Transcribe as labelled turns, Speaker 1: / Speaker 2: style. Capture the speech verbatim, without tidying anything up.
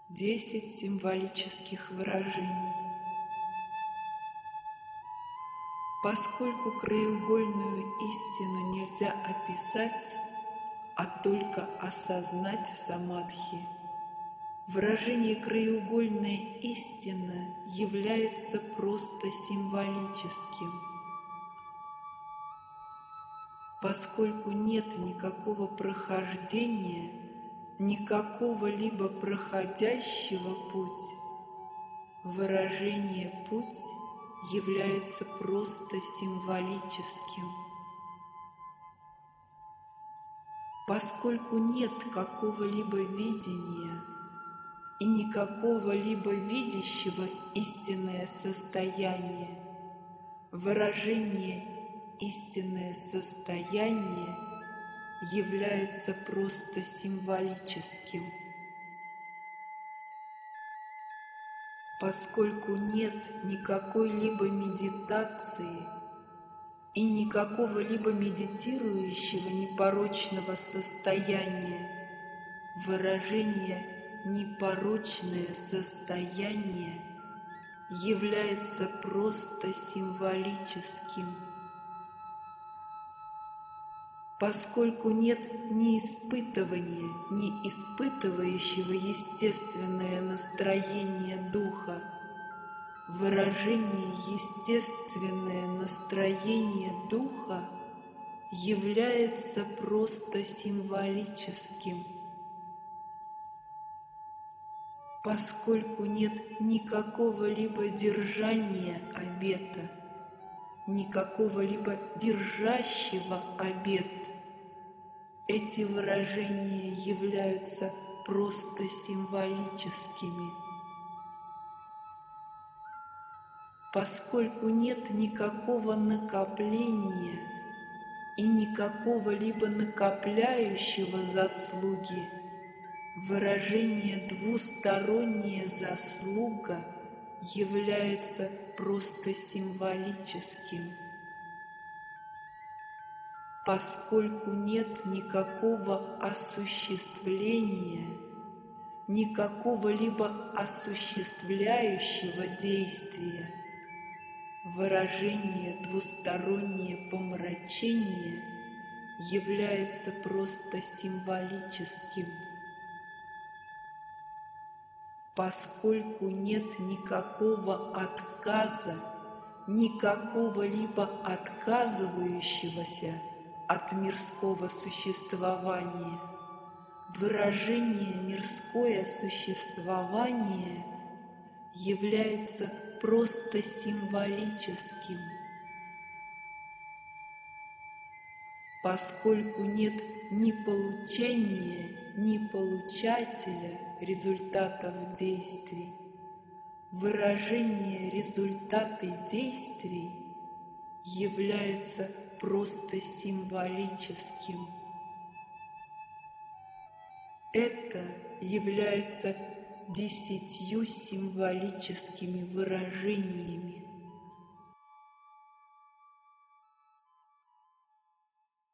Speaker 1: Десять символических выражений. Поскольку краеугольную истину нельзя описать, а только осознать в самадхи, выражение «краеугольная истина» является просто символическим. Поскольку нет никакого прохождения, никакого либо проходящего путь, выражение «путь» является просто символическим. Поскольку нет какого-либо видения и никакого-либо видящего истинное состояние, выражение «истинное состояние» является просто символическим. Поскольку нет никакой-либо медитации и никакого-либо медитирующего непорочного состояния, выражение «непорочное состояние» является просто символическим. Поскольку нет ни испытывания, ни испытывающего естественное настроение духа, выражение «естественное настроение духа» является просто символическим. Поскольку нет никакого-либо держания обета, никакого-либо держащего обет, эти выражения являются просто символическими. Поскольку нет никакого накопления и никакого-либо накопляющего заслуги, выражение «двусторонняя заслуга» является просто символическим. Поскольку нет никакого осуществления, никакого-либо осуществляющего действия, выражение «двустороннее помрачение» является просто символическим. Поскольку нет никакого отказа, никакого-либо отказывающегося от мирского существования, выражение «мирское существование» является просто символическим. Поскольку нет ни получения, ни получателя результатов действий, выражение «результаты действий» является просто символическим. Это является десятью символическими выражениями.